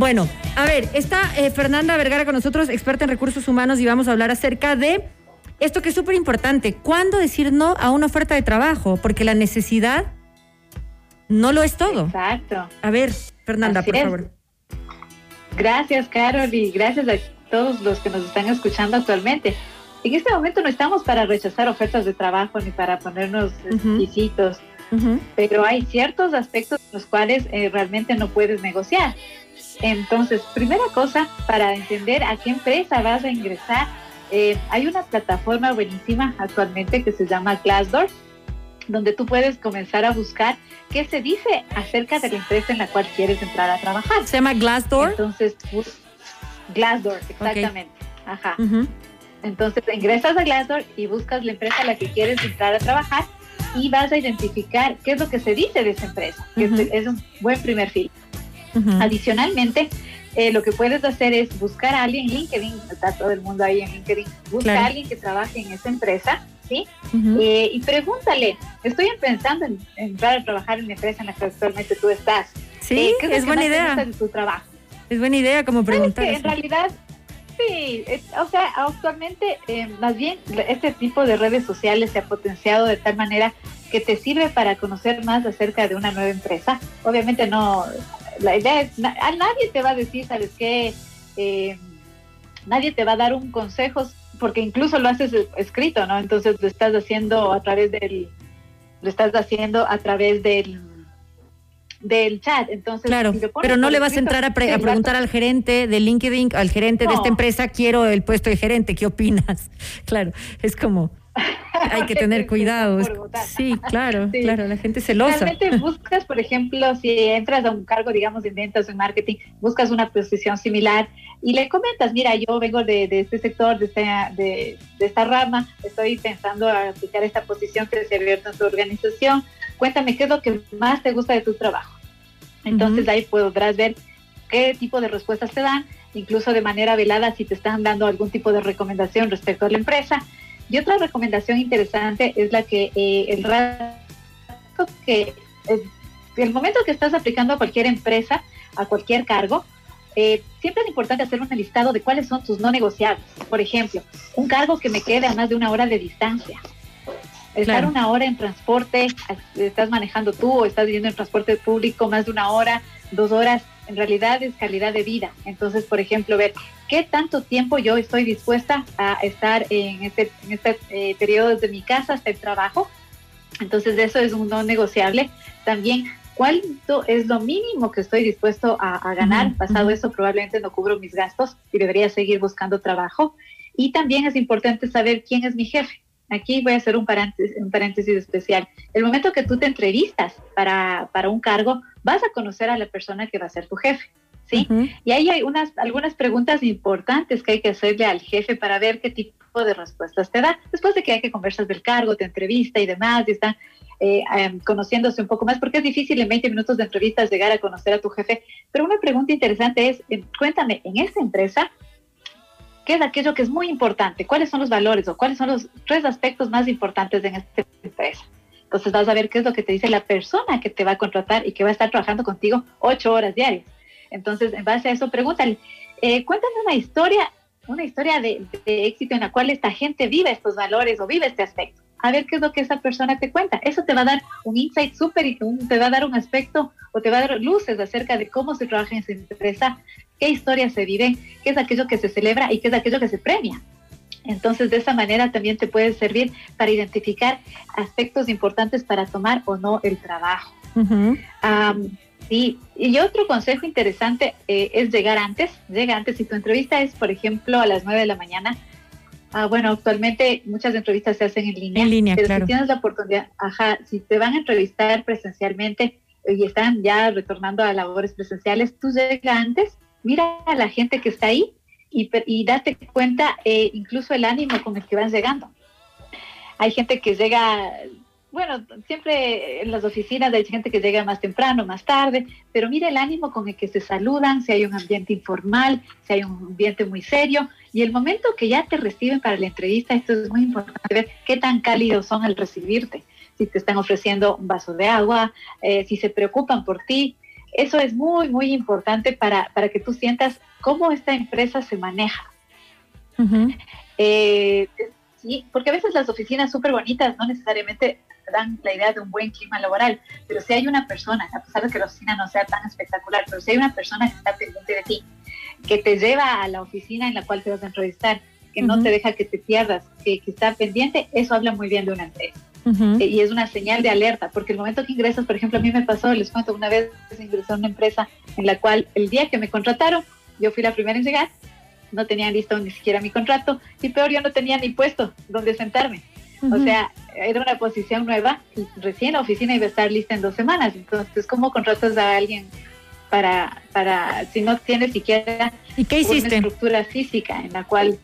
Bueno, a ver, está Fernanda Vergara con nosotros, experta en recursos humanos, y vamos a hablar acerca de esto que es súper importante. ¿Cuándo decir no a una oferta de trabajo? Porque la necesidad no lo es todo. Exacto. A ver, Fernanda, Así por es. favor. Gracias, Carol, y gracias a todos los que nos están escuchando actualmente. En este momento no estamos para rechazar ofertas de trabajo ni para ponernos exquisitos, pero hay ciertos aspectos en los cuales realmente no puedes negociar. Entonces, primera cosa, para entender a qué empresa vas a ingresar, hay una plataforma buenísima actualmente que se llama Glassdoor, donde tú puedes comenzar a buscar qué se dice acerca de la empresa en la cual quieres entrar a trabajar. ¿Se llama Glassdoor? Entonces, Glassdoor, exactamente. Okay. Ajá. Entonces, ingresas a Glassdoor y buscas la empresa a la que quieres entrar a trabajar y vas a identificar qué es lo que se dice de esa empresa, que es un buen primer filtro. Adicionalmente, lo que puedes hacer es buscar a alguien en LinkedIn, está todo el mundo ahí en LinkedIn, busca a alguien que trabaje en esa empresa, ¿sí? Y pregúntale, estoy pensando en entrar a trabajar en la empresa en la que actualmente tú estás. Sí, ¿qué es buena idea. ¿Te gusta de tu trabajo? Es buena idea como preguntar. En realidad, sí, o sea, actualmente más bien este tipo de redes sociales se ha potenciado de tal manera que te sirve para conocer más acerca de una nueva empresa. Obviamente no, la idea es, a nadie te va a decir, ¿sabes qué? Nadie te va a dar un consejo, porque incluso lo haces escrito, ¿no? Entonces lo estás haciendo a través del chat. Entonces, claro, si pero no le vas a entrar a preguntar al gerente de LinkedIn, al gerente de esta empresa, quiero el puesto de gerente, ¿qué opinas? Claro, es como, hay que tener cuidado. Sí, claro, sí. Claro, la gente es celosa. Realmente buscas, por ejemplo, si entras a un cargo, digamos, en ventas o en marketing, buscas una posición similar y le comentas, mira, yo vengo de este sector, de esta rama, estoy pensando a aplicar esta posición que se ha abierto en tu organización, cuéntame qué es lo que más te gusta de tu trabajo. Entonces ahí podrás ver qué tipo de respuestas te dan, incluso de manera velada si te están dando algún tipo de recomendación respecto a la empresa. Y otra recomendación interesante es la que el momento que estás aplicando a cualquier empresa, a cualquier cargo, siempre es importante hacer un listado de cuáles son tus no negociables. Por ejemplo, un cargo que me quede a más de 1 hora de distancia. Estar 1 hora en transporte, estás manejando tú o estás yendo en transporte público más de 1 hora, 2 horas, en realidad es calidad de vida. Entonces, por ejemplo, ver qué tanto tiempo yo estoy dispuesta a estar en este periodo desde mi casa hasta el trabajo. Entonces, eso es un no negociable. También, ¿cuánto es lo mínimo que estoy dispuesto a ganar? Pasado eso, probablemente no cubro mis gastos y debería seguir buscando trabajo. Y también es importante saber quién es mi jefe. Aquí voy a hacer un paréntesis especial. El momento que tú te entrevistas para un cargo, vas a conocer a la persona que va a ser tu jefe, ¿sí? Y ahí hay algunas preguntas importantes que hay que hacerle al jefe para ver qué tipo de respuestas te da. Después de que hay que conversar del cargo, te entrevista y demás, y están conociéndose un poco más, porque es difícil en 20 minutos de entrevistas llegar a conocer a tu jefe. Pero una pregunta interesante es, cuéntame, en esta empresa, ¿qué es aquello que es muy importante? ¿Cuáles son los valores o cuáles son los 3 aspectos más importantes en esta empresa? Entonces vas a ver qué es lo que te dice la persona que te va a contratar y que va a estar trabajando contigo 8 horas diarias. Entonces, en base a eso, pregúntale, cuéntame una historia de éxito en la cual esta gente vive estos valores o vive este aspecto. A ver qué es lo que esa persona te cuenta. Eso te va a dar un insight súper y te va a dar un aspecto o te va a dar luces acerca de cómo se trabaja en esa empresa, qué historias se viven, qué es aquello que se celebra y qué es aquello que se premia. Entonces, de esa manera también te puede servir para identificar aspectos importantes para tomar o no el trabajo. Sí, y otro consejo interesante es llegar antes. Llega antes. Si tu entrevista es, por ejemplo, a las 9 de la mañana, bueno, actualmente muchas entrevistas se hacen en línea. En línea, pero claro. Si tienes la oportunidad, si te van a entrevistar presencialmente y están ya retornando a labores presenciales, tú llega antes, mira a la gente que está ahí y date cuenta incluso el ánimo con el que van llegando. Hay gente que llega, bueno, siempre en las oficinas hay gente que llega más temprano, más tarde, pero mira el ánimo con el que se saludan, si hay un ambiente informal, si hay un ambiente muy serio, y el momento que ya te reciben para la entrevista, esto es muy importante, ver qué tan cálidos son al recibirte, si te están ofreciendo un vaso de agua, si se preocupan por ti. Eso es muy, muy importante para que tú sientas cómo esta empresa se maneja. Uh-huh. Sí, porque a veces las oficinas súper bonitas no necesariamente dan la idea de un buen clima laboral, pero si hay una persona, a pesar de que la oficina no sea tan espectacular, pero si hay una persona que está pendiente de ti, que te lleva a la oficina en la cual te vas a entrevistar, que no te deja que te pierdas, que está pendiente, eso habla muy bien de una empresa. Uh-huh. Y es una señal de alerta, porque el momento que ingresas, por ejemplo, a mí me pasó, les cuento, una vez ingresé a una empresa en la cual el día que me contrataron, yo fui la primera en llegar, no tenían listo ni siquiera mi contrato, y peor, yo no tenía ni puesto donde sentarme. Uh-huh. O sea, era una posición nueva, y recién la oficina iba a estar lista en 2 semanas, entonces, ¿cómo contratas a alguien para si no tienes siquiera ¿Y qué hiciste? Una estructura física en la cual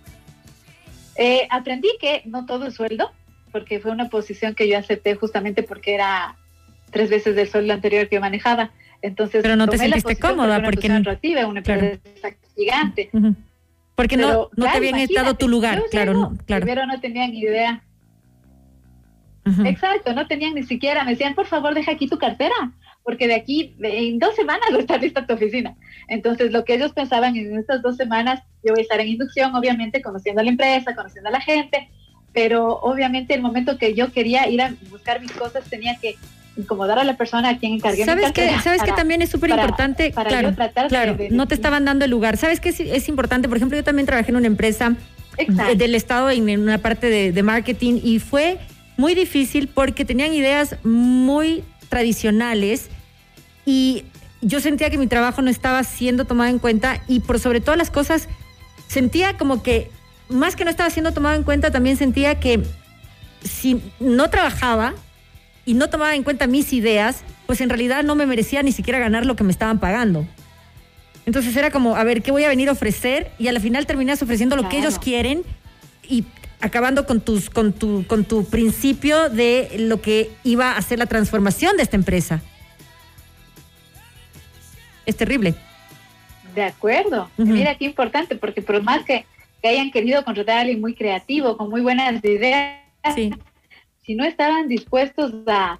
aprendí que no todo es sueldo, porque fue una posición que yo acepté justamente porque era 3 veces del sueldo anterior que yo manejaba. Entonces, pero no te sentiste cómoda porque una atractiva, una empresa gigante. Uh-huh. Porque no te habían dado tu lugar, claro, no, claro. Primero no tenían idea. Uh-huh. Exacto, no tenían ni siquiera, me decían, por favor, deja aquí tu cartera, porque de aquí, en 2 semanas va a estar lista tu oficina. Entonces, lo que ellos pensaban en estas 2 semanas, yo voy a estar en inducción, obviamente, conociendo a la empresa, conociendo a la gente, pero obviamente el momento que yo quería ir a buscar mis cosas, tenía que incomodar a la persona a quien encargué. ¿Sabes que también es súper importante? Claro, no te estaban dando el lugar. ¿Sabes qué es importante? Por ejemplo, yo también trabajé en una empresa del Estado en una parte de marketing y fue muy difícil porque tenían ideas muy tradicionales y yo sentía que mi trabajo no estaba siendo tomado en cuenta y por sobre todas las cosas sentía como que más que no estaba siendo tomado en cuenta, también sentía que si no trabajaba y no tomaba en cuenta mis ideas, pues en realidad no me merecía ni siquiera ganar lo que me estaban pagando. Entonces era como, a ver, ¿qué voy a venir a ofrecer? Y al final terminas ofreciendo lo que ellos quieren y acabando con tu principio de lo que iba a ser la transformación de esta empresa. Es terrible. De acuerdo. Uh-huh. Mira qué importante, porque por más que hayan querido contratar a alguien muy creativo, con muy buenas ideas, sí, si no estaban dispuestos a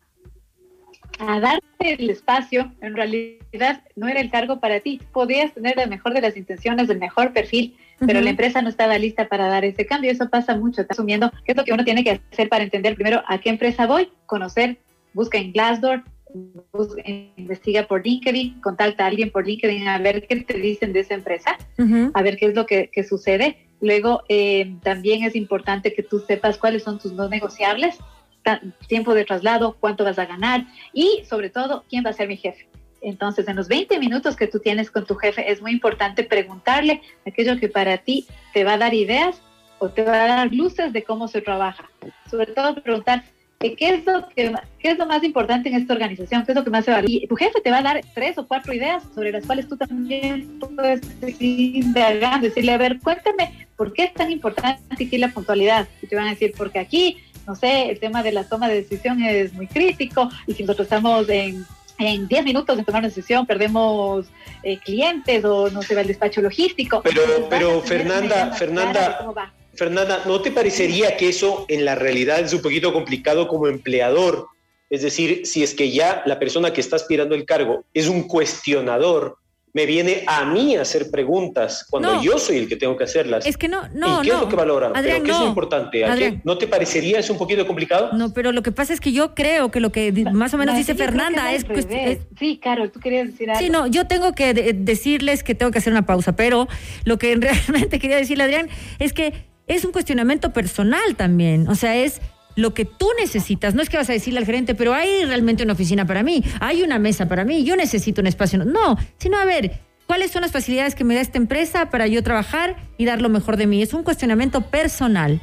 darte el espacio, en realidad no era el cargo para ti. Podías tener la mejor de las intenciones, el mejor perfil, pero la empresa no estaba lista para dar ese cambio. Eso pasa mucho, está asumiendo qué es lo que uno tiene que hacer para entender primero a qué empresa voy, conocer, busca en Glassdoor, investiga por LinkedIn, contacta a alguien por LinkedIn a ver qué te dicen de esa empresa, a ver qué es lo que sucede. Luego también es importante que tú sepas cuáles son tus no negociables, tiempo de traslado, cuánto vas a ganar y sobre todo quién va a ser mi jefe. Entonces en los 20 minutos que tú tienes con tu jefe es muy importante preguntarle aquello que para ti te va a dar ideas o te va a dar luces de cómo se trabaja. Sobre todo preguntar ¿qué es lo más importante en esta organización? ¿Qué es lo que más se valora? Y tu jefe te va a dar 3 o 4 ideas sobre las cuales tú también puedes seguir indagando, decirle, a ver, cuéntame, ¿por qué es tan importante aquí la puntualidad? Y te van a decir, porque aquí, no sé, el tema de la toma de decisión es muy crítico, y si nosotros estamos en 10 minutos de tomar una decisión, perdemos clientes, o no se va el despacho logístico. Pero Fernanda, ¿no te parecería que eso en la realidad es un poquito complicado como empleador? Es decir, si es que ya la persona que está aspirando el cargo es un cuestionador, me viene a mí a hacer preguntas cuando yo soy el que tengo que hacerlas. Es que no. ¿Y qué es lo que valoran? Adrián, ¿Pero qué es lo importante? ¿No te parecería eso un poquito complicado? No, pero lo que pasa es que yo creo que lo que más o menos dice Fernanda es... Sí, Carol, tú querías decir algo. Sí, no, yo tengo que decirles que tengo que hacer una pausa, pero lo que realmente quería decirle, Adrián, es que es un cuestionamiento personal también. O sea, es lo que tú necesitas. No es que vas a decirle al gerente, pero hay realmente una oficina para mí, hay una mesa para mí, yo necesito un espacio. No, sino a ver, ¿cuáles son las facilidades que me da esta empresa para yo trabajar y dar lo mejor de mí? Es un cuestionamiento personal.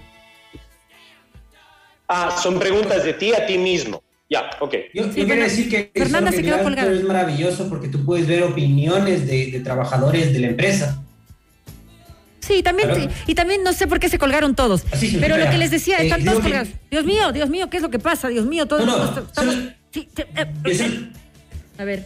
Son preguntas de ti a ti mismo. Ya, ok. Yo quiero decir que Fernanda se quedó colgada. Es maravilloso porque tú puedes ver opiniones de trabajadores de la empresa. Sí, también, claro. Y también no sé por qué se colgaron todos. Pero lo que les decía, están todos colgados. Dios mío, ¿qué es lo que pasa? Dios mío, todos estamos... A ver.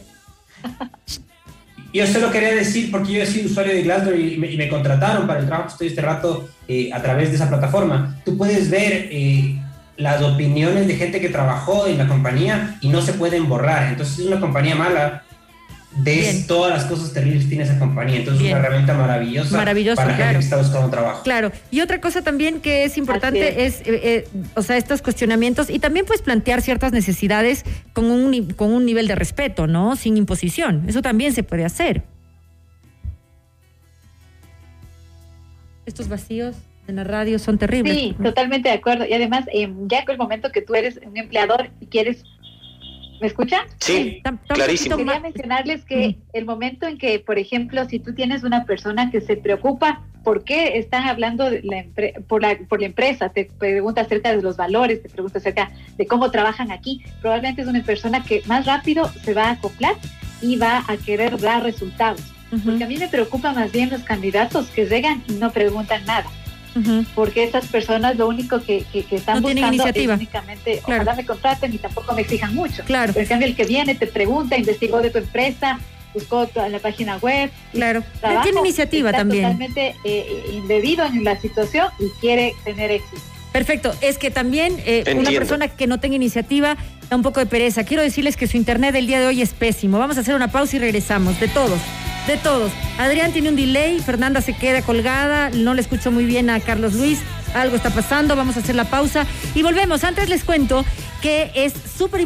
Yo solo quería decir, porque yo he sido usuario de Glassdoor y me contrataron para el trabajo que estoy este rato a través de esa plataforma. Tú puedes ver las opiniones de gente que trabajó en la compañía y no se pueden borrar. Entonces, si es una compañía mala, des todas las cosas terribles que tiene esa compañía. Entonces es una herramienta maravillosa para la gente que está buscando trabajo. Claro, y otra cosa también que es importante es o sea, estos cuestionamientos y también pues plantear ciertas necesidades con un nivel de respeto, ¿no? Sin imposición. Eso también se puede hacer. Estos vacíos en la radio son terribles. Sí, totalmente de acuerdo. Y además, ya con el momento que tú eres un empleador y quieres... ¿Me escuchan? Sí, clarísimo. Quería mencionarles que el momento en que, por ejemplo, si tú tienes una persona que se preocupa por qué están hablando de por la empresa, te pregunta acerca de los valores, te pregunta acerca de cómo trabajan aquí, probablemente es una persona que más rápido se va a acoplar y va a querer dar resultados. Porque a mí me preocupa más bien los candidatos que llegan y no preguntan nada. Porque esas personas lo único que están buscando es únicamente ojalá me contraten y tampoco me exijan mucho. Claro. Por ejemplo, el que viene te pregunta, investigó de tu empresa, buscó en la página web. Claro. Tiene iniciativa también. Totalmente indebido en la situación y quiere tener éxito. Perfecto, es que también una persona que no tenga iniciativa da un poco de pereza. Quiero decirles que su internet del día de hoy es pésimo. Vamos a hacer una pausa y regresamos. De todos. Adrián tiene un delay, Fernanda se queda colgada, no le escucho muy bien a Carlos Luis, algo está pasando, vamos a hacer la pausa y volvemos. Antes les cuento que es súper